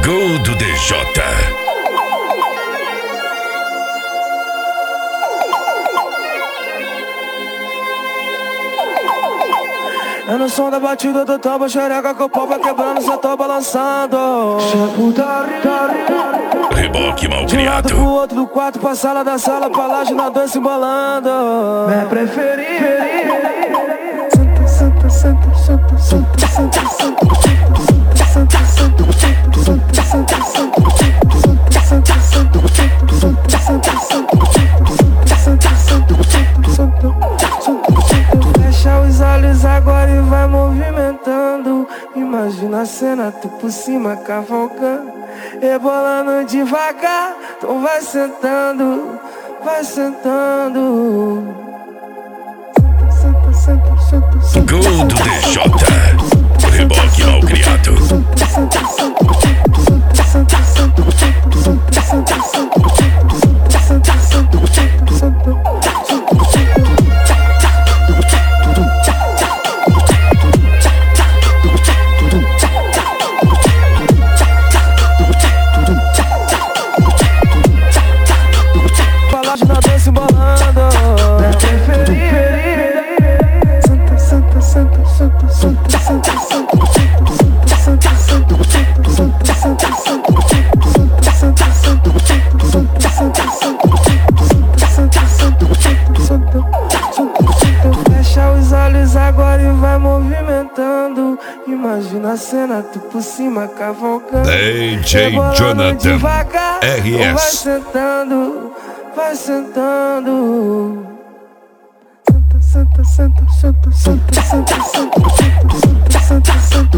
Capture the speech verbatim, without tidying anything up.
Gol do D J. É no som da batida do tambo, xereca que o pau vai quebrando, cê tô balançando. Reboque mal De um lado criado. pro outro, do quarto pra sala, da sala pra laje, na dança embolando. Minha preferida. Santa, santa, santa, santa, santa, santa, santa, santa, santa, santa, santa, santa, santa. Fecha os olhos agora e vai movimentando. Imagina a cena, tu por cima cavalcando, rebolando devagar. Então vai sentando, vai sentando. Senta, senta, senta, senta. Gol do D J. Reboque mal criado. Senta, senta, senta, senta, senta, senta, senta, senta, senta, senta, senta. Na dança embolando. Minha preferida. Santa, santa, santa, santa, santa, santa, santa, santa, santa, santa, santa, santa, santa. Fecha os olhos agora e vai movimentando. Imagina a cena, tu por cima cavalcando, D J Jonathan devagar. R S. Vai sentando, vai sentando. Senta, senta, senta, senta, senta, senta, senta, senta, senta, senta.